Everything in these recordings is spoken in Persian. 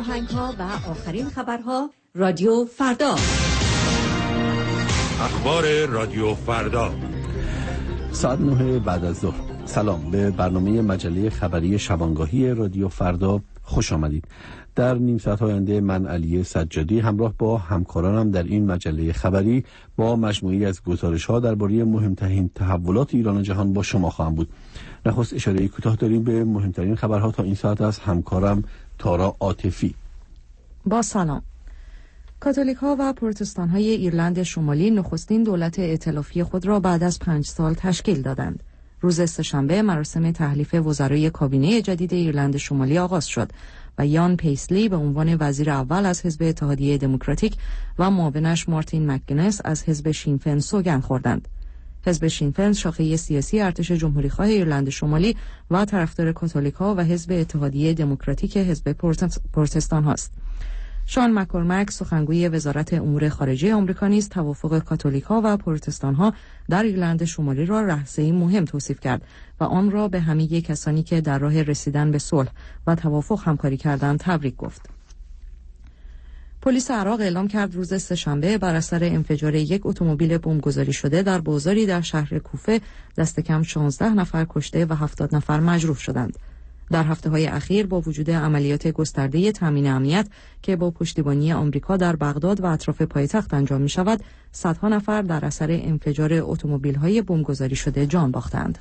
آهنگ‌ها و آخرین خبرها رادیو فردا. اخبار رادیو فردا ساعت 9 بعد از ظهر. سلام، به برنامه مجله خبری شبانگاهی رادیو فردا خوش آمدید. در نیم ساعت آینده من علی سجادی همراه با همکارانم در این مجله خبری با مجموعی از گزارش‌ها درباره مهمترین تحولات ایران و جهان با شما خواهم بود. نخست اشاره کوتاه داریم به مهمترین خبرها تا این ساعت از همکارم تارا عاطفی. با سلام. کاتولیک‌ها و پروتستان‌های ایرلند شمالی نخستین دولت ائتلافی خود را بعد از 5 سال تشکیل دادند. روز سه‌شنبه مراسم تحلیف وزرای کابینه جدید ایرلند شمالی آغاز شد و یان پیسلی به عنوان وزیر اول از حزب اتحادیه دموکراتیک و معاونش مارتین مکگینس از حزب شینفن سوگند خوردند. حزب شینفن شاخه سیاسی ارتش جمهوری‌خواه ایرلند شمالی و طرفدار کاتولیک‌ها و حزب اتحادیه دموکراتیک حزب پروتستان هاست. شان مک‌کورمک سخنگوی وزارت امور خارجه آمریکا نیز توافق کاتولیک‌ها و پروتستان‌ها در ایرلند شمالی را لحظه‌ای مهم توصیف کرد و آن را به همه کسانی که در راه رسیدن به صلح و توافق همکاری کردند تبریک گفت. پلیس عراق اعلام کرد روز سه‌شنبه بر اثر انفجار یک اتومبیل بمبگذاری شده در بازاری در شهر کوفه دست کم 16 نفر کشته و 70 نفر مجروح شدند. در هفته‌های اخیر با وجود عملیات گسترده تامین امنیت که با پشتیبانی آمریکا در بغداد و اطراف پایتخت انجام می‌شود، صدها نفر در اثر انفجار اتومبیل‌های بمبگذاری شده جان باختند.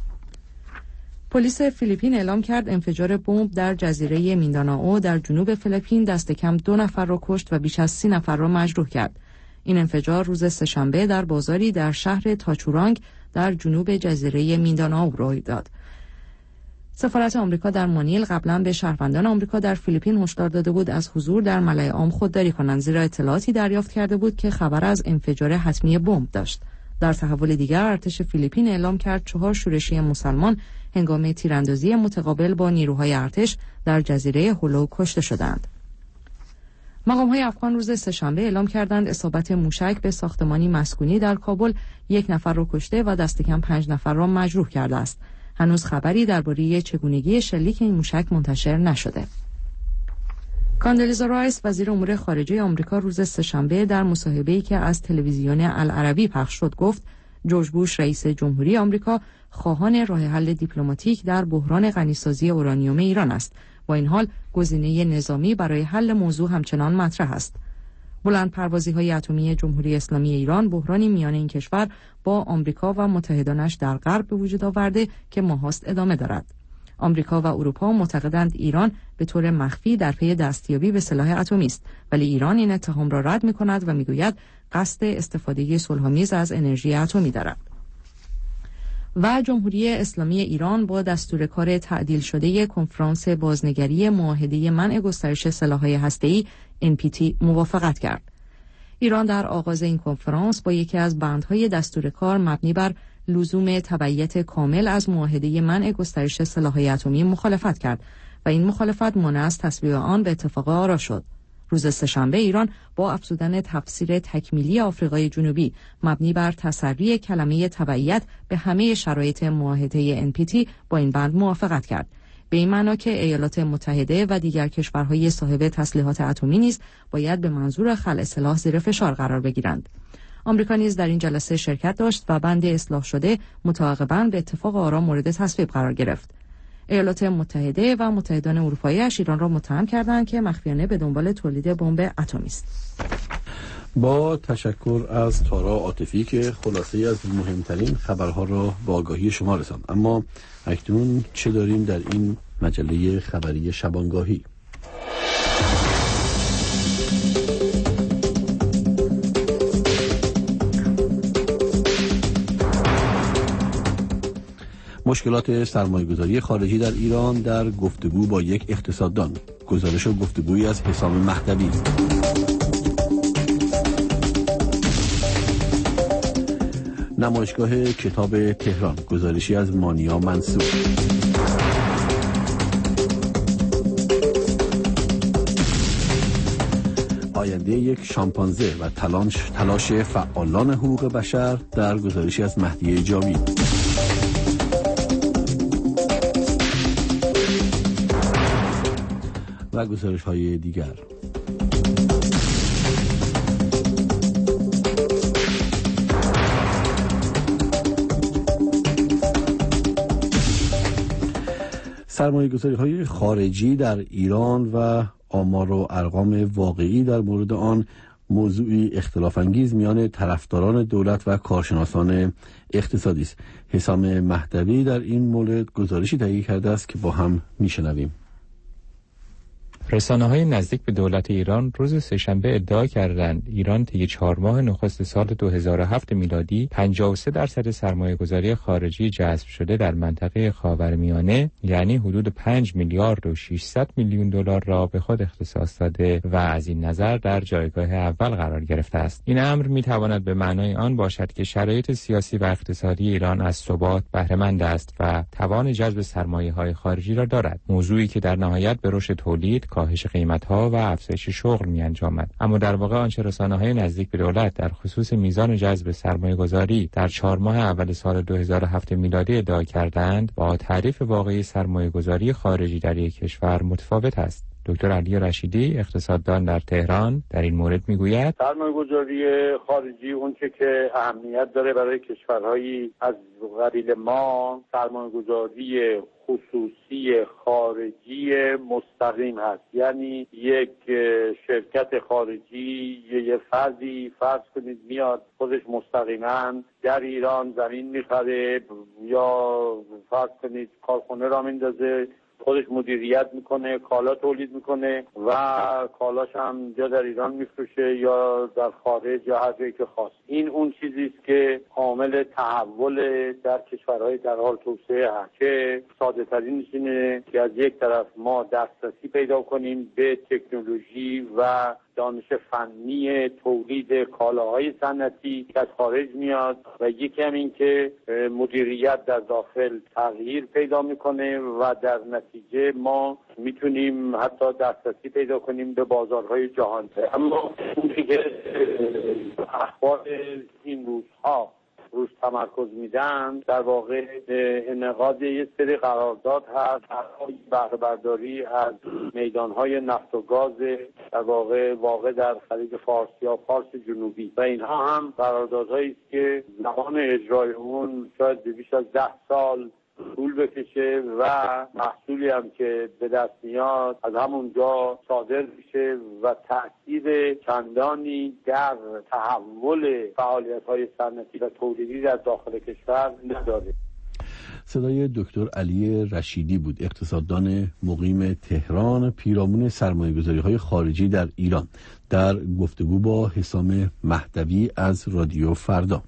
پلیس فیلیپین اعلام کرد انفجار بمب در جزیره میندانائو در جنوب فیلیپین دست کم 2 نفر را کشت و بیش از 30 نفر را مجروح کرد. این انفجار روز سه‌شنبه در بازاری در شهر تاچورانگ در جنوب جزیره میندانائو رخ داد. سفارت آمریکا در مانیل قبلا به شهروندان آمریکا در فیلیپین هشدار داده بود از حضور در ملأ عام خودداری کنند، زیرا اطلاعاتی دریافت کرده بود که خبر از انفجار حتمی بمب داشت. در تحول دیگر ارتش فیلیپین اعلام کرد 4 شورشی مسلمان هنگام تیراندازی متقابل با نیروهای ارتش در جزیره هولو کشته شدند. مقام‌های افغان روز سه‌شنبه اعلام کردند اصابت موشک به ساختمانی مسکونی در کابل 1 نفر را کشته و دست کم 5 نفر را مجروح کرده است. هنوز خبری درباره چگونگی شلیک این موشک منتشر نشده. کاندلیزا رایس وزیر امور خارجه آمریکا روز سه‌شنبه در مصاحبه‌ای که از تلویزیون العربی پخش شد گفت جورج بوش رئیس جمهوری آمریکا خواهان راه حل دیپلماتیک در بحران غنیسازی اورانیوم ایران است. با این حال گزینه نظامی برای حل موضوع همچنان مطرح است. بلندپروازی‌های اتمی جمهوری اسلامی ایران بحرانی میان این کشور با آمریکا و متحدانش در غرب به وجود آورده که ماهاست ادامه دارد. آمریکا و اروپا معتقدند ایران به طور مخفی در پی دستیابی به سلاح اتمی است، ولی ایران این اتهام را رد می‌کند و می‌گوید قصد استفاده صلح‌آمیز از انرژی اتمی دارد. و جمهوری اسلامی ایران با دستور کار تعدیل شده کنفرانس بازنگری معاهده منع گسترش سلاح‌های هسته‌ای NPT موافقت کرد. ایران در آغاز این کنفرانس با یکی از بندهای دستور کار مبنی بر لزوم تبعیت کامل از معاهده منع گسترش سلاح‌های اتمی مخالفت کرد و این مخالفت مانع از تصویب آن به اتفاق آرا شد. روز سه‌شنبه ایران با افزودن تفسیر تکمیلی آفریقای جنوبی مبنی بر تسری کلمه تبعیت به همه شرایط معاهده NPT با این بند موافقت کرد. به این معنا که ایالات متحده و دیگر کشورهای صاحب تسلیحات اتمی نیز باید به منظور خلع سلاح زیر فشار قرار بگیرند. آمریکا نیز در این جلسه شرکت داشت و بند اصلاح شده متعاقباً به اتفاق آرا مورد تصویب قرار گرفت. ایالات متحده و متحدان اروپایی‌اش ایران را متهم کردند که مخفیانه به دنبال تولید بمب اتمی است. با تشکر از تارا عاطفی که خلاصه از مهمترین خبرها را به آگاهی شما رساند. اما اکنون چه داریم در این مجله خبری شبانگاهی؟ مشکلات سرمایه‌گذاری خارجی در ایران در گفتگو با یک اقتصاددان. گزارش و گفتگویی از حسام مهدوی. نمایشگاه کتاب تهران. گزارشی از مانیا منصور. آینده یک شامپانزه و تلاش فعالان حقوق بشر در گزارشی از مهدی جاوی. و و گزارش‌های دیگر. سرمایه‌گذاری‌های خارجی در ایران و آمار و ارقام واقعی در مورد آن موضوعی اختلاف انگیز میان طرفداران دولت و کارشناسان اقتصادی است. حسام مهدوی در این مورد گزارشی تهیه کرده است که با هم میشنویم. رسانه‌های نزدیک به دولت ایران روز سه‌شنبه ادعا کردند ایران طی 4 ماه نخست سال 2007 میلادی 53% سرمایه‌گذاری خارجی جذب شده در منطقه خاورمیانه، یعنی حدود 5 میلیارد و 600 میلیون دلار را به خود اختصاص داده و از این نظر در جایگاه اول قرار گرفته است. این امر می‌تواند به معنای آن باشد که شرایط سیاسی و اقتصادی ایران از ثبات بهره‌مند است و توان جذب سرمایه‌های خارجی را دارد، موضوعی که در نهایت به رشد تولید، کاهش قیمت‌ها و افزایش شغل می‌انجامد. اما در واقع آنچه رسانه‌های نزدیک به دولت در خصوص میزان جذب سرمایه‌گذاری در 4 ماه اول سال 2007 میلادی ادعا کردند با تعریف واقعی سرمایه‌گذاری خارجی در یک کشور متفاوت است. دکتر علی رشیدی، اقتصاددان در تهران، در این مورد میگوید سرمایه‌گذاری خارجی اونچه که اهمیت داره برای کشورهایی از قبیل ما، سرمایه‌گذاری خصوصی خارجی مستقیم هست. یعنی یک شرکت خارجی، یه فردی فرض کنید میاد خودش مستقیما در ایران زمین میخره یا فرض کنید کارخونه را میندازه، خودش مدیریت میکنه، کالا تولید میکنه و کالاش هم یا در ایران میفروشه یا در خارج یا هر جایی که خواست. این اون چیزی است که عامل تحول در کشورهای در حال توسعه هست که ساده ترینش اینه که از یک طرف ما دسترسی پیدا کنیم به تکنولوژی و دانش فنی تولید کالاهای صنعتی که از خارج میاد و یکی هم این که مدیریت در داخل تغییر پیدا میکنه و در نتیجه ما میتونیم حتی دسترسی پیدا کنیم به بازارهای جهان. اما اون که اخبار این روزها روش تمرکز میدن در واقع انعقاد یه سری قرارداد هست برای بهره برداری از میدانهای نفت و گاز در واقع در خلیج فارس یا فارس جنوبی و اینها هم قراردادهایی است که زمان اجرای اون شاید بیش از 10 سال طول بکشه و محصولی هم که به دست میاد از همونجا صادر میشه و تأثیر چندانی در تحول فعالیت‌های صنعتی و تولیدی در داخل کشور نداره. صدای دکتر علی رشیدی بود، اقتصاددان مقیم تهران، پیرامون سرمایه‌گذاری‌های خارجی در ایران، در گفتگو با حسام مهدوی از رادیو فردا.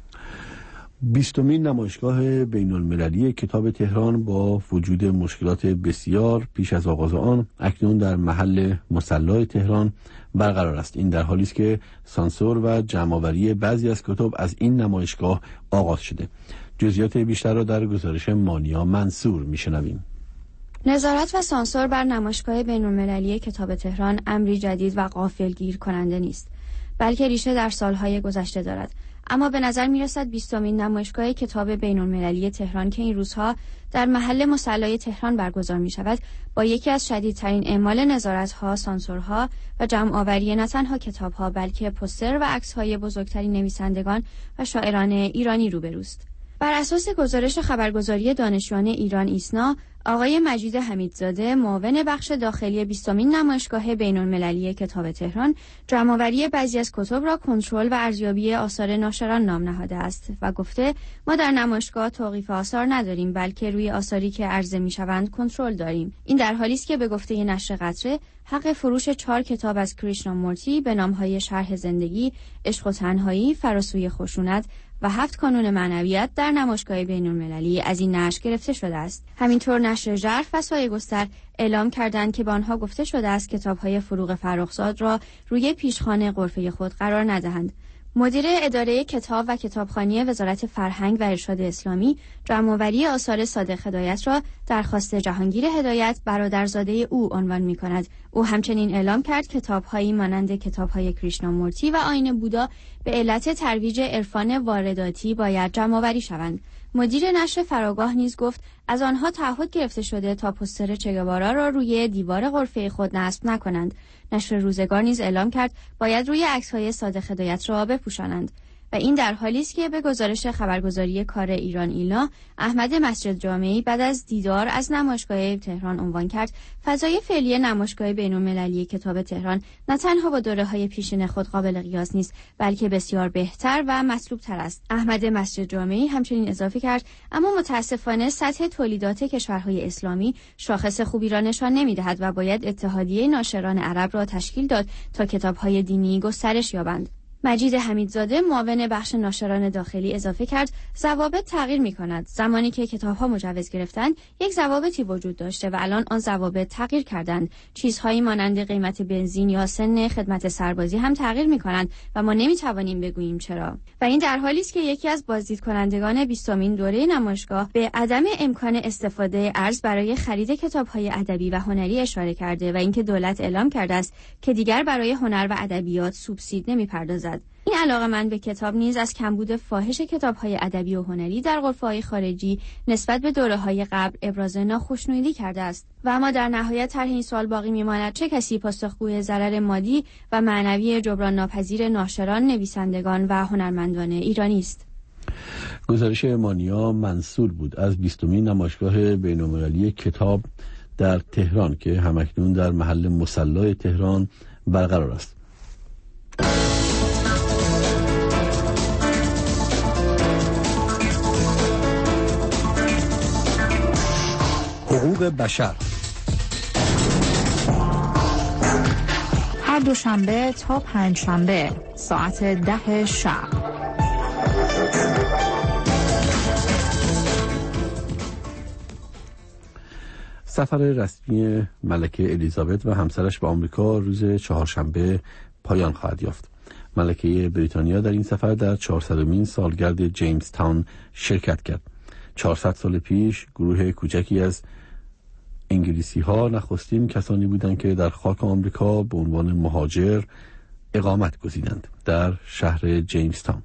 20مین نمایشگاه بین‌المللی کتاب تهران با وجود مشکلات بسیار پیش از آغاز آن اکنون در محل مصلی تهران برقرار است. این در حالی است که سانسور و جمع‌آوری بعضی از کتب از این نمایشگاه آغاز شده. جزئیات بیشتر را در گزارش مانیا منصور میشنویم. نظارت و سانسور بر نمایشگاه بین‌المللی کتاب تهران امری جدید و غافلگیر کننده نیست، بلکه ریشه در سالهای گذشته دارد. اما به نظر می‌رسد 20مین نمایشگاه کتاب بین‌المللی تهران که این روزها در محل مصلی تهران برگزار می‌شود، با یکی از شدیدترین اعمال نظارت‌ها، سانسورها و جمع‌آوری نه تنها کتاب‌ها بلکه پوستر و عکس‌های بزرگترین نویسندگان و شاعران ایرانی روبروست. بر اساس گزارش خبرگزاری دانشجویان ایران ایسنا، آقای مجید حمیدزاده، معاون بخش داخلی 20مین نمایشگاه بین‌المللی کتاب تهران، جمع‌آوری بعضی از کتب را کنترل و ارزیابی آثار ناشران نام نهاده است و گفته ما در نمایشگاه توقیف آثار نداریم، بلکه روی آثاری که عرضه می‌شوند کنترل داریم. این در حالی است که به گفته نشر قطره، حق فروش 4 کتاب از کریشنامورتی به نام‌های شرح زندگی، عشق و تنهایی، فراسوی خشونت و 7 کانون معنویت در نمایشگاه بین‌المللی از این نشر گرفته شده است. همینطور نشر ژرف و سایه‌گستر اعلام کردند که به آنها گفته شده است کتاب‌های فروغ فرخزاد را روی پیشخوان غرفه خود قرار ندهند. مدیر اداره کتاب و کتابخوانی وزارت فرهنگ و ارشاد اسلامی جمع‌آوری آثار صادق هدایت را درخواست جهانگیر هدایت برادرزاده او عنوان می‌کند. او همچنین اعلام کرد کتاب‌هایی مانند کتاب‌های کریشنامورتی و آیین بودا به علت ترویج عرفان وارداتی باید جمع‌آوری شوند. مدیر نشر فراگاه نیز گفت از آنها تعهد گرفته شده تا پوستر چگوارا را روی دیوار غرفه خود نصب نکنند. نشر روزگار نیز اعلام کرد باید روی عکس‌های صادق هدایت را بپوشانند. و این در حالی است که به گزارش خبرگزاری کار ایران ایلنا، احمد مسجد جامعی بعد از دیدار از نمایشگاه تهران عنوان کرد فضای فعلی نمایشگاه بین‌المللی کتاب تهران نه تنها با دوره‌های پیشین خود قابل قیاس نیست، بلکه بسیار بهتر و مطلوب‌تر است. احمد مسجد جامعی همچنین اضافه کرد اما متاسفانه سطح تولیدات کشورهای اسلامی شاخص خوبی را نشان نمی‌دهد و باید اتحادیه ناشران عرب را تشکیل داد تا کتاب‌های دینی گسترش یابند. مجید حمیدزاده معاون بخش ناشران داخلی اضافه کرد ضوابط تغییر می‌کند. زمانی که کتاب‌ها مجوز گرفتند یک ضوابطی وجود داشته و الان آن ضوابط تغییر کردند. چیزهایی مانند قیمت بنزین یا سن خدمت سربازی هم تغییر می‌کنند و ما نمی‌توانیم بگوییم چرا. و این در حالی است که یکی از بازدید کنندگان 20مین دوره نمایشگاه به عدم امکان استفاده ارز برای خرید کتاب‌های ادبی و هنری اشاره کرده و اینکه دولت اعلام کرده است که دیگر برای هنر و ادبیات سوبسید نمی‌پردازد. این علاقه‌مند به کتاب نیز از کمبود فاحش کتاب‌های ادبی و هنری در غرفه‌های خارجی نسبت به دوره‌های قبل ابراز ناخوشنودی کرده است. و اما در نهایت طرح این سوال باقی می‌ماند چه کسی پاسخگوی ضرر مادی و معنوی جبران ناپذیر ناشران، نویسندگان و هنرمندان ایرانی است؟ گزارش مانیا منصور بود از 20مین نمایشگاه بین‌المللی کتاب در تهران که همکنون در محل مصلی تهران برقرار است. حقوق بشر هر دوشنبه تا پنجشنبه ساعت 10 شب. سفر رسمی ملکه الیزابت و همسرش به آمریکا روز چهارشنبه پایان خواهد یافت. ملکه بریتانیا در این سفر در 400مین سالگرد جیمز تاون شرکت کرد. 400 سال پیش گروه کوچکی از انگلیسی ها نخستین کسانی بودند که در خاک آمریکا به عنوان مهاجر اقامت گزیدند در شهر جیمز تاون.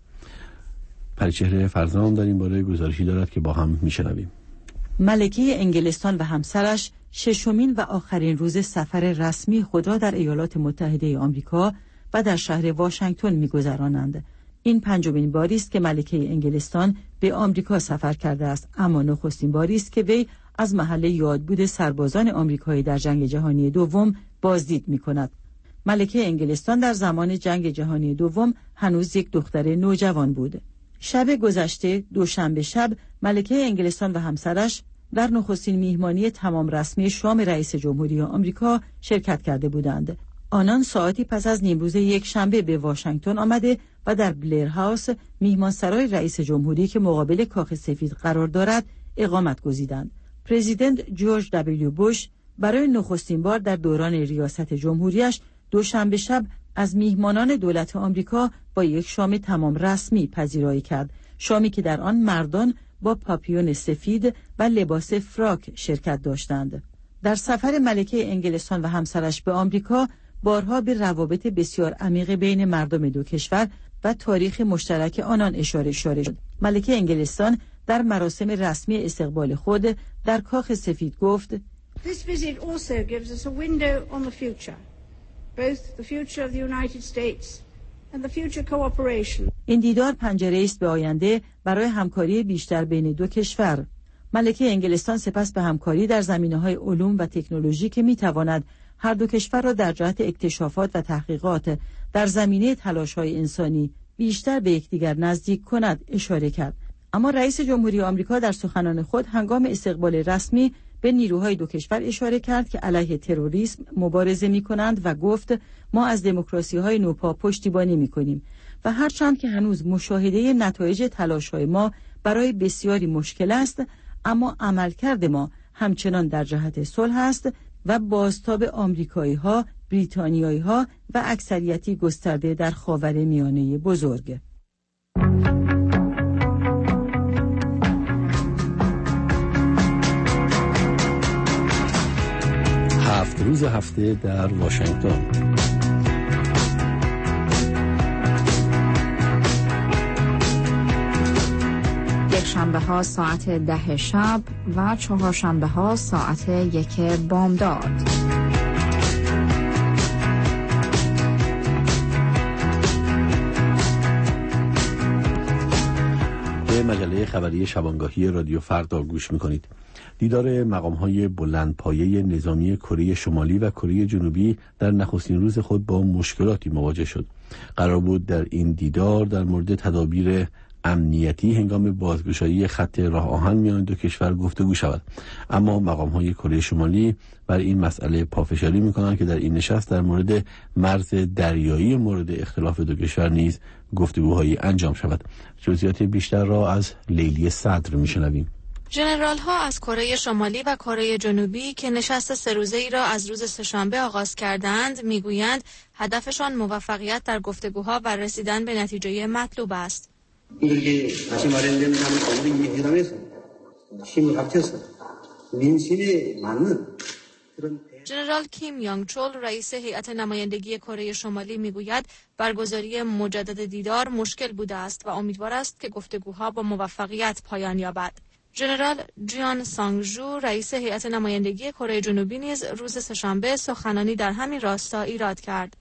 پریچهره فرزان در این باره گزارشی دارد که با هم میشنویم. ملکه انگلستان و همسرش ششمین و آخرین روز سفر رسمی خود را در ایالات متحده آمریکا و در شهر واشنگتن می‌گذرانند. این پنجمین باری است که ملکه انگلستان به آمریکا سفر کرده است، اما نخستین باری است که وی از محل یادبود سربازان آمریکایی در جنگ جهانی دوم بازدید می‌کند. ملکه انگلستان در زمان جنگ جهانی دوم هنوز یک دختر نوجوان بود. شب گذشته دوشنبه شب ملکه انگلستان و همسرش در نخستین میهمانی تمام رسمی شام رئیس جمهوری آمریکا شرکت کرده بودند. آنان ساعتی پس از نیمروز یک شنبه به واشنگتن آمده و در بلر هاوس میهمانسرای رئیس جمهوری که مقابل کاخ سفید قرار دارد اقامت گزیدند. پرزیدنت جورج دبلیو بوش برای نخستین بار در دوران ریاست جمهوریش دوشنبه شب از میهمانان دولت آمریکا با یک شام تمام رسمی پذیرایی کرد، شامی که در آن مردان با پاپیون سفید و لباس فراک شرکت داشتند. در سفر ملکه انگلستان و همسرش به آمریکا بارها به روابط بسیار عمیق بین مردم دو کشور و تاریخ مشترک آنان اشاره شد. ملکه انگلستان در مراسم رسمی استقبال خود در کاخ سفید گفت: This visit also gives us a window on the future, both the future of the United States and the future cooperation. این دیدار پنجره است به آینده برای همکاری بیشتر بین دو کشور. ملکه انگلستان سپس به همکاری در زمینه‌های علوم و تکنولوژی که می‌تواند هر دو کشور را در جهت اکتشافات و تحقیقات در زمینه تلاش‌های انسانی بیشتر به یکدیگر نزدیک کند اشاره کرد. اما رئیس جمهوری آمریکا در سخنان خود هنگام استقبال رسمی به نیروهای دو کشور اشاره کرد که علیه تروریسم مبارزه می‌کنند و گفت ما از دموکراسی‌های نوپا پشتیبانی می‌کنیم و هرچند که هنوز مشاهده نتایج تلاش‌های ما برای بسیاری مشکل است، اما عملکرد ما همچنان در جهت صلح است و بازتاب آمریکایی‌ها، بریتانیایی‌ها و اکثریتی گسترده در خاورمیانه بزرگ. هفت روز هفته در واشنگتن. یک شنبه شنبه ها ساعت 10 شب و چهارشنبه ها ساعت 1 بامداد. به مجله خبری شبانگاهی رادیو فردا گوش میکنید. دیدار مقام‌های بلندپایه نظامی کره شمالی و کره جنوبی در نخستین روز خود با مشکلاتی مواجه شد. قرار بود در این دیدار در مورد تدابیر امنیتی هنگام بازگشایی خط راه آهن میان دو کشور گفتگو شود، اما مقام‌های کره شمالی بر این مسئله پافشاری می‌کنند که در این نشست در مورد مرز دریایی مورد اختلاف دو کشور نیز گفتگوهایی انجام شود. جزئیات بیشتر را از لیلی صدر می‌شنویم. ژنرال ها از کره شمالی و کره جنوبی که نشست 3 روزه‌ای را از روز سه‌شنبه آغاز کردند میگویند هدفشان موفقیت در گفتگوها و رسیدن به نتیجه مطلوب است. ژنرال کیم یانگ چول رئیس هیئت نمایندگی کره شمالی میگوید برگزاری مجدد دیدار مشکل بوده است و امیدوار است که گفتگوها با موفقیت پایان یابد. ژنرال جیان سانگجو رئیس هیئت نمایندگی کره جنوبی نیز روز سه‌شنبه سخنرانی در همین راستا ایراد کرد.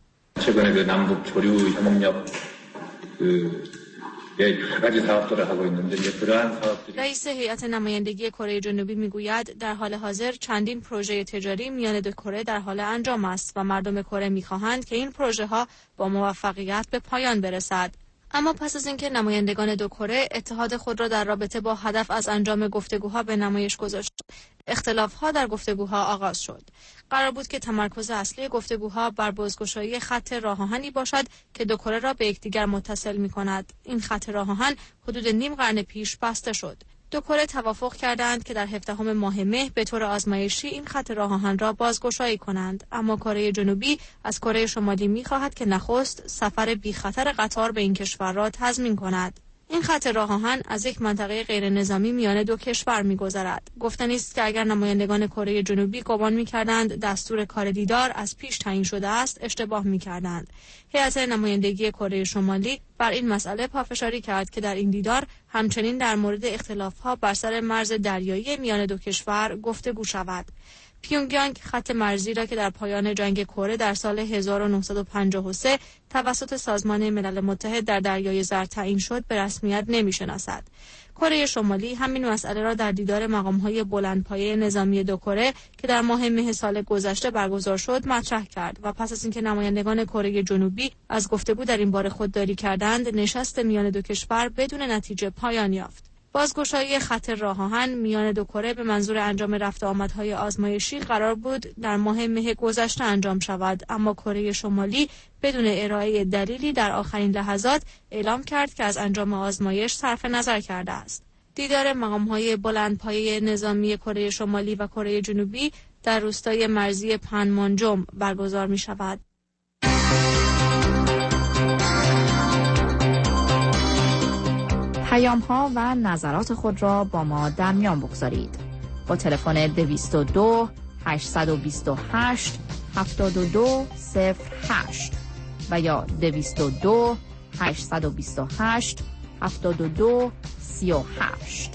رئیس هیئت نمایندگی کره جنوبی میگوید در حال حاضر چندین پروژه تجاری میان دو کره در حال انجام است و مردم کره میخواهند که این پروژه ها با موفقیت به پایان برسد. اما پس از اینکه نمایندگان دو کره اتحاد خود را در رابطه با هدف از انجام گفتگوها به نمایش گذاشت، اختلاف‌ها در گفتگوها آغاز شد. قرار بود که تمرکز اصلی گفتگوها بر بازگشایی خط راه آهنی باشد که دو کره را به یکدیگر متصل می‌کند. این خط راه آهن حدود نیم قرن پیش بسته شد. دو کره توافق کردند که در 17 ماه مه به طور آزمایشی این خط راه آهن را بازگشایی کنند، اما کره جنوبی از کره شمالی می‌خواهد که نخست سفر بی خطر قطار به این کشور را تضمین کند. این خط راه آهن از یک منطقه غیر نظامی میان دو کشور می‌گذرد. گفتنی است که اگر نمایندگان کره جنوبی گمان می‌کردند دستور کار دیدار از پیش تعیین شده است، اشتباه می‌کردند. هیئت نمایندگی کره شمالی بر این مسئله پافشاری کرد که در این دیدار همچنین در مورد اختلاف‌ها بر سر مرز دریایی میان دو کشور گفتگو شود. پیونگیانگ خط مرزی را که در پایان جنگ کره در سال 1953 توسط سازمان ملل متحد در دریای زرد تعیین شد به رسمیت نمی‌شناسد. کره شمالی همین مسئله را در دیدار مقام‌های بلندپایه نظامی دو کره که در ماه مه سال گذشته برگزار شد مطرح کرد و پس از اینکه نمایندگان کره جنوبی از گفتگو در این باره خودداری کردند، نشست میان دو کشور بدون نتیجه پایان یافت. بازگشایی خط راه آهن میان دو کره به منظور انجام رفت آمدهای آزمایشی قرار بود در ماه مه گذشته انجام شود، اما کره شمالی بدون ارائه دلیلی در آخرین لحظات اعلام کرد که از انجام آزمایش صرف نظر کرده است. دیدار مقام‌های بلندپایه نظامی کره شمالی و کره جنوبی در روستای مرزی پنمانجوم برگزار می شود. پیام ها و نظرات خود را با ما در میان بگذارید. با تلفن 222 828 7208 و یا 222 828 7238.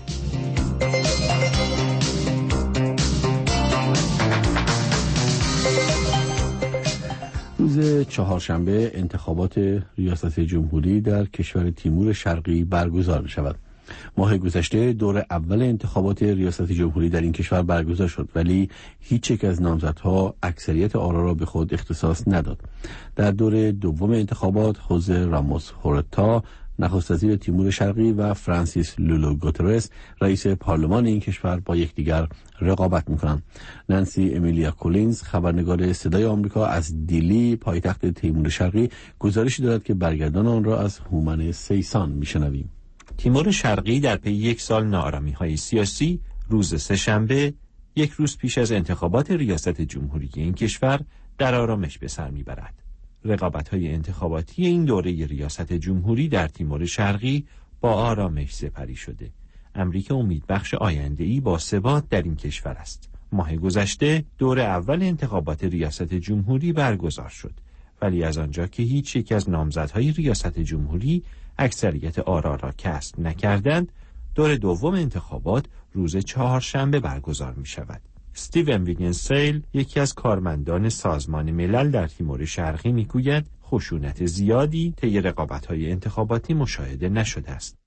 روز چهارشنبه انتخابات ریاست جمهوری در کشور تیمور شرقی برگزار می شود. ماه گذشته دور اول انتخابات ریاست جمهوری در این کشور برگزار شد، ولی هیچ یک از نامزدها اکثریت آرا را به خود اختصاص نداد. در دور دوم انتخابات خوزه راموس هورتا نخست وزیر تیمور شرقی و فرانسیس لولو گوترس رئیس پارلمان این کشور با یکدیگر رقابت می‌کنند. نانسی امیلیا کولینز خبرنگار صدای آمریکا از دیلی پایتخت تیمور شرقی گزارشی دارد که برگردان آن را از هومن سیسان میشنویم. تیمور شرقی در پی 1 سال ناآرامی‌های سیاسی روز سه‌شنبه، 1 روز پیش از انتخابات ریاست جمهوری این کشور، در آرامش به سر میبرد. رقابت‌های انتخاباتی این دوره ریاست جمهوری در تیمور شرقی با آرامش سپری شده. امریکا امیدبخش آینده‌ای با ثبات در این کشور است. ماه گذشته دور اول انتخابات ریاست جمهوری برگزار شد، ولی از آنجا که هیچ یک از نامزدهای ریاست جمهوری اکثریت آرا را کسب نکردند، دور دوم انتخابات روز چهارشنبه برگزار می شود. استیون ویگنسیل، یکی از کارمندان سازمان ملل در تیمور شرقی، میگوید خشونت زیادی طی رقابت‌های انتخاباتی مشاهده نشده است.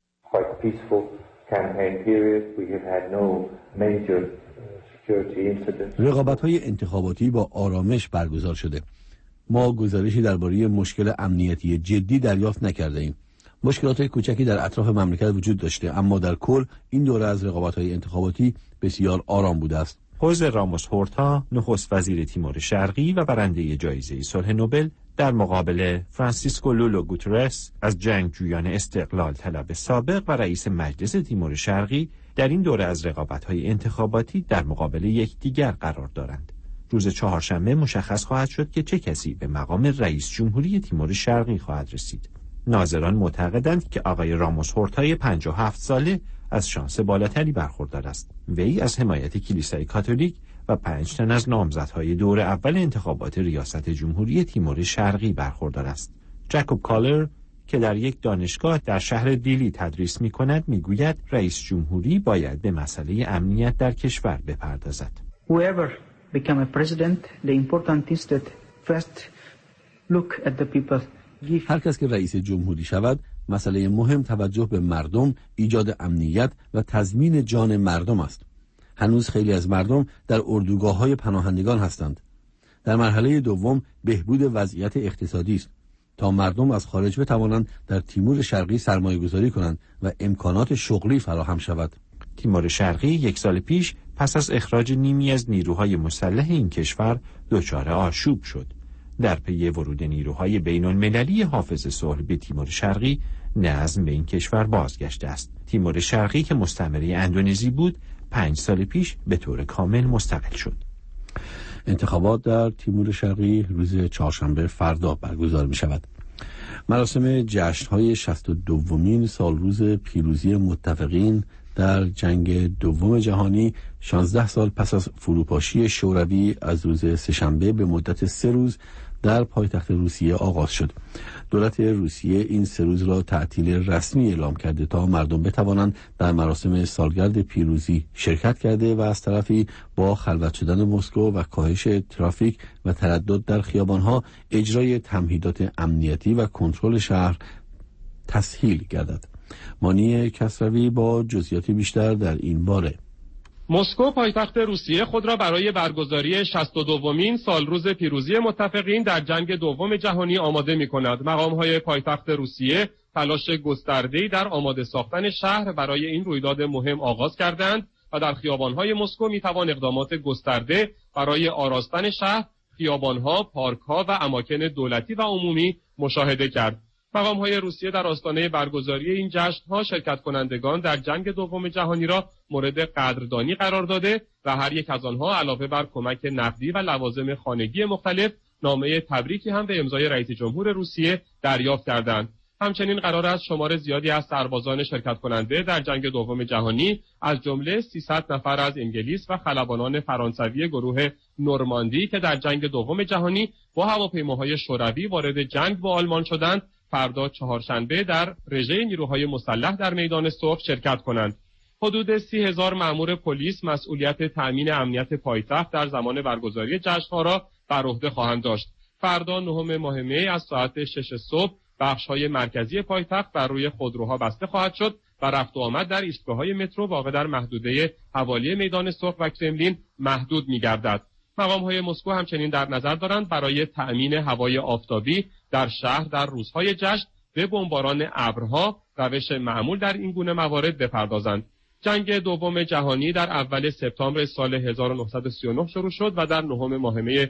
رقابت‌های انتخاباتی با آرامش برگزار شده. ما گزارشی درباره مشکل امنیتی جدی دریافت نکرده‌ایم. مشکلات کوچکی در اطراف مملکت وجود داشته، اما در کل این دوره از رقابت‌های انتخاباتی بسیار آرام بوده است. خوزه راموس هورتا، نخست وزیر تیمور شرقی و برنده جایزه صلح نوبل، در مقابل فرانسیسکو لولو گوترس از جنگجویان استقلال طلب سابق و رئیس مجلس تیمور شرقی، در این دوره از رقابت‌های انتخاباتی در مقابل یکدیگر قرار دارند. روز چهارشنبه مشخص خواهد شد که چه کسی به مقام رئیس جمهوری تیمور شرقی خواهد رسید. ناظران معتقدند که آقای راموس هورتای 57 ساله از شانس بالاتری برخوردار است. وی از حمایت کلیسای کاتولیک و 5 تن از نامزدهای دور اول انتخابات ریاست جمهوری تیمور شرقی برخوردار است. جاکوب کالر که در یک دانشگاه در شهر دیلی تدریس می‌کند می‌گوید رئیس جمهوری باید به مسئله امنیت در کشور بپردازد. Whoever become a president, the important is that first look at the people. هر کس که رئیس جمهوری شود، مسئله مهم توجه به مردم، ایجاد امنیت و تضمین جان مردم است. هنوز خیلی از مردم در اردوگاه‌های پناهندگان هستند. در مرحله دوم بهبود وضعیت اقتصادی است تا مردم از خارج بتوانند در تیمور شرقی سرمایه‌گذاری کنند و امکانات شغلی فراهم شود. تیمور شرقی 1 سال پیش پس از اخراج نیمی از نیروهای مسلح این کشور دچار آشوب شد. در پی ورود نیروهای بین‌المللی حافظ صلح به تیمور شرقی، نظم به این کشور بازگشته است. تیمور شرقی که مستعمره اندونزی بود، 5 سال پیش به طور کامل مستقل شد. انتخابات در تیمور شرقی روز چهارشنبه فردا برگزار می شود. مراسم جشن‌های 62مین سالروز پیروزی متفقین در جنگ دوم جهانی 16 سال پس از فروپاشی شوروی از روز سه‌شنبه به مدت 3 روز در پایتخت روسیه آغاز شد. دولت روسیه این 3 روز را تعطیل رسمی اعلام کرده تا مردم بتوانند در مراسم سالگرد پیروزی شرکت کرده و از طرفی با خلوت شدن مسکو و کاهش ترافیک و تردد در خیابان‌ها اجرای تمهیدات امنیتی و کنترل شهر تسهیل گردد. مانی کسروی با جزئیات بیشتر در این باره. مسکو پایتخت روسیه خود را برای برگزاری 62مین سالروز پیروزی متفقین در جنگ دوم جهانی آماده می‌کند. مقام‌های پایتخت روسیه تلاش گسترده‌ای در آماده ساختن شهر برای این رویداد مهم آغاز کردند و در خیابان‌های مسکو می‌توان اقدامات گسترده برای آراستن شهر، خیابان‌ها، پارک‌ها و اماکن دولتی و عمومی مشاهده کرد. مقام‌های روسیه در آستانه برگزاری این جشن‌ها شرکت کنندگان در جنگ دوم جهانی را مورد قدردانی قرار داده و هر یک از آنها علاوه بر کمک نقدی و لوازم خانگی مختلف، نامه تبریکی هم به امضای رئیس جمهور روسیه دریافت کردند. همچنین قرار است شمار زیادی از سربازان شرکت کننده در جنگ دوم جهانی از جمله 300 نفر از انگلیس و خلبانان فرانسوی گروه نورماندی که در جنگ دوم جهانی با هواپیماهای شوروی وارد جنگ با آلمان شدند، فردا چهارشنبه در رژه نیروهای مسلح در میدان صلح شرکت کنند. حدود 30,000 مأمور پلیس مسئولیت تأمین امنیت پایتخت در زمان برگزاری جشن‌ها را بر عهده خواهند داشت. فردا 9 ماه می از ساعت 6 صبح بخش‌های مرکزی پایتخت بر روی خودروها بسته خواهد شد و رفت و آمد در ایستگاه‌های مترو واقع در محدوده حوالی میدان صلح و کرملین محدود می‌گردد. مقام‌های مسکو همچنین در نظر دارند برای تأمین هوای آفتابی در شهر در روزهای جشن به بمباران ابرها، روش معمول در این گونه موارد بپردازند. جنگ دوم جهانی در اول سپتامبر سال 1939 شروع شد و در 9 ماه می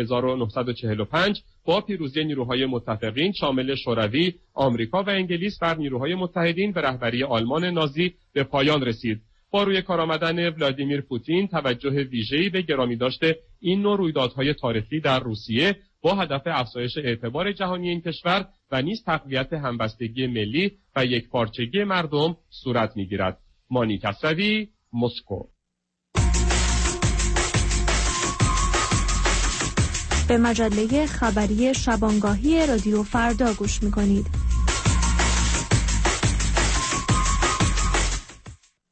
1945 با پیروزی نیروهای متفقین شامل شوروی، آمریکا و انگلیس بر نیروهای متحدین به رهبری آلمان نازی به پایان رسید. با روی کار آمدن ولادیمیر پوتین توجه ویژه‌ای به گرامی داشته این نوع رویدادهای تاریخی در روسیه با هدف افزایش اعتبار جهانی این کشور و نیز تقویت همبستگی ملی و یکپارچگی مردم صورت می‌گیرد. مانی کسروی، مسکو. به مجله خبری شبانگاهی رادیو فردا گوش می‌کنید.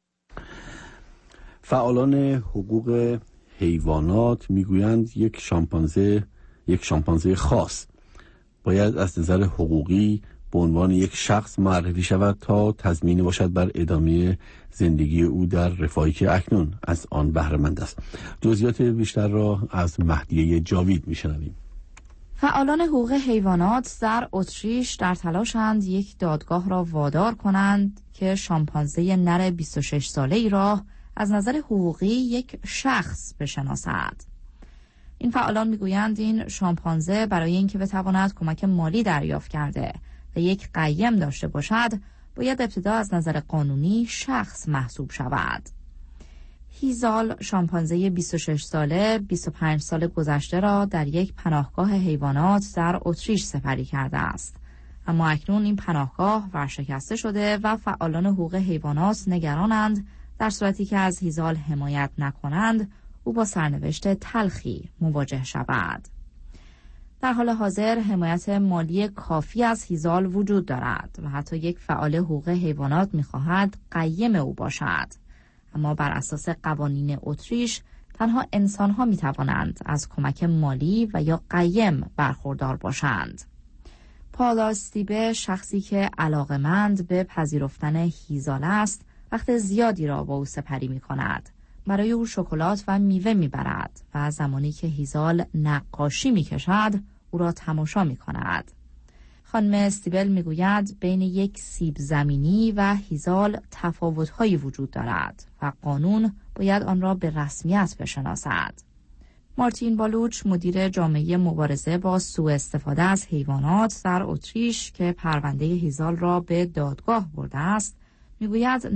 فعالان حقوق حیوانات میگویند یک شامپانزه خاص باید از نظر حقوقی به عنوان یک شخص معرفی شود تا تضمین باشد بر ادامه زندگی او در رفاهی که اکنون از آن بهره مند است. جزئیات بیشتر را از مهدیه جاوید میشنویم. فعالان حقوق حیوانات در اتریش در تلاشند یک دادگاه را وادار کنند که شامپانزه نر 26 ساله‌ای را از نظر حقوقی یک شخص بشناسد. این فعالان میگویند این شامپانزه برای اینکه بتواند کمک مالی دریافت کرده و یک قیم داشته باشد باید ابتدا از نظر قانونی شخص محسوب شود. هیزال شامپانزه 26 ساله 25 سال گذشته را در یک پناهگاه حیوانات در اتریش سپری کرده است. اما اکنون این پناهگاه ورشکسته شده و فعالان حقوق حیوانات نگرانند در صورتی که از هیزال حمایت نکنند او با سرنوشت تلخی مواجه شود. در حال حاضر حمایت مالی کافی از هیزال وجود دارد و حتی یک فعال حقوق حیوانات می‌خواهد قیم او باشد. اما بر اساس قوانین اتریش تنها انسان‌ها می‌توانند از کمک مالی و یا قیم برخوردار باشند. پالا استیبه شخصی که علاقه‌مند به پذیرفتن هیزال است وقت زیادی را با او سپری می‌کند. برای او شکلات و میوه میبرد و زمانی که هیزال نقاشی میکشد او را تماشا میکند. خانم استیبل میگوید بین یک سیب زمینی و هیزال تفاوت‌هایی وجود دارد و قانون باید آن را به رسمیت بشناسد. مارتین بالوچ مدیر جامعه مبارزه با سوء استفاده از حیوانات در اتریش که پرونده هیزال را به دادگاه برده است میگوید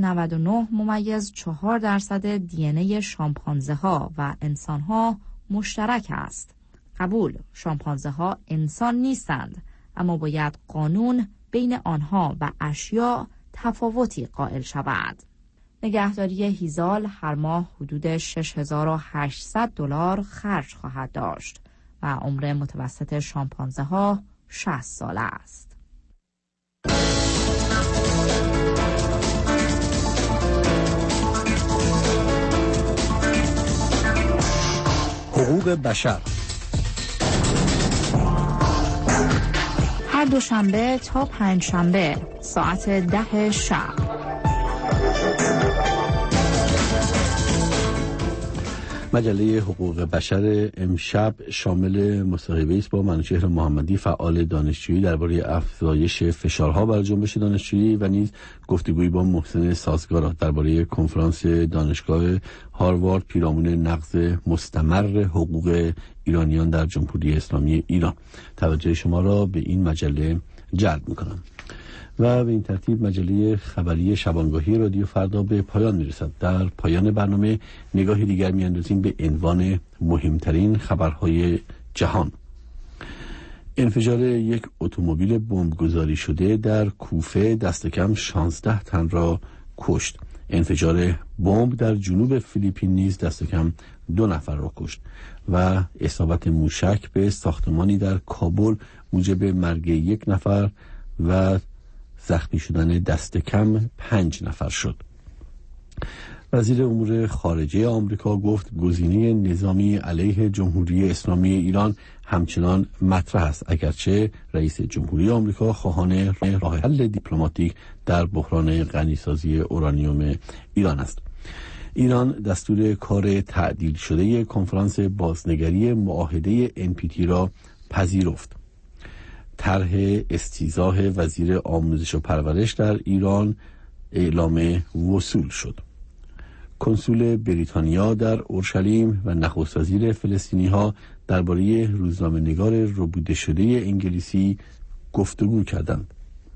99.4% دی ان ای شامپانزه ها و انسان ها مشترک است. قبول، شامپانزه ها انسان نیستند، اما باید قانون بین آنها و اشیاء تفاوتی قائل شود. نگهداری هیزال هر ماه حدود $6,800 خرج خواهد داشت و عمر متوسط شامپانزه ها 60 سال است. حقوق بشر هر دوشنبه تا پنجشنبه ساعت 10 شب. مجله حقوق بشر امشب شامل مصاحبه است با منوچهر محمدی فعال دانشجویی درباره افزایش فشارها بر جنبش دانشجویی و نیز گفتگویی با محسن سازگار درباره کنفرانس دانشگاه هاروارد پیرامون نقض مستمر حقوق ایرانیان در جمهوری اسلامی ایران. توجه شما را به این مجله جلب می‌کنم. و به این ترتیب مجله خبری شبانگاهی رادیو فردا به پایان میرسد. در پایان برنامه نگاهی دیگر میاندازیم به عنوان مهمترین خبرهای جهان. انفجار یک اتومبیل بمبگذاری شده در کوفه دست کم 16 تن را کشت. انفجار بمب در جنوب فیلیپین نیز دست کم 2 نفر را کشت و اصابت موشک به ساختمانی در کابل موجب مرگ 1 نفر و زخمی شدن دست کم 5 نفر شد. وزیر امور خارجه آمریکا گفت گزینه نظامی علیه جمهوری اسلامی ایران همچنان مطرح است، اگرچه رئیس جمهوری آمریکا خواهان راه حل دیپلماتیک در بحران غنیسازی اورانیوم ایران است. ایران دستور کار تعدیل شده کنفرانس بازنگری معاهده NPT را پذیرفت. طرح استیضاح وزیر آموزش و پرورش در ایران اعلام وصول شد. کنسول بریتانیا در اورشلیم و نخست وزیر فلسطینی ها درباره روزنامه‌نگار ربوده شده انگلیسی گفتگو کردند.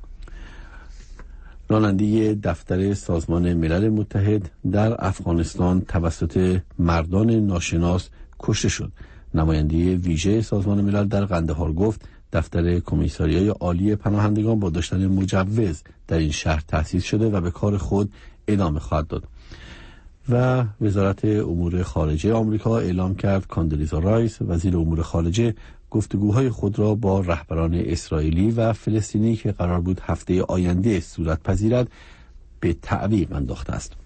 راننده دفتر سازمان ملل متحد در افغانستان توسط مردان ناشناس کشته شد. نماینده ویژه سازمان ملل در قندهار گفت دفتر کمیساریای عالی پناهندگان با داشتن مجوز در این شهر تأسیس شده و به کار خود ادامه خواهد داد. و وزارت امور خارجه آمریکا اعلام کرد کاندلیزا رایس وزیر امور خارجه گفتگوهای خود را با رهبران اسرائیلی و فلسطینی که قرار بود هفته آینده صورت پذیرد به تعویق انداخته است.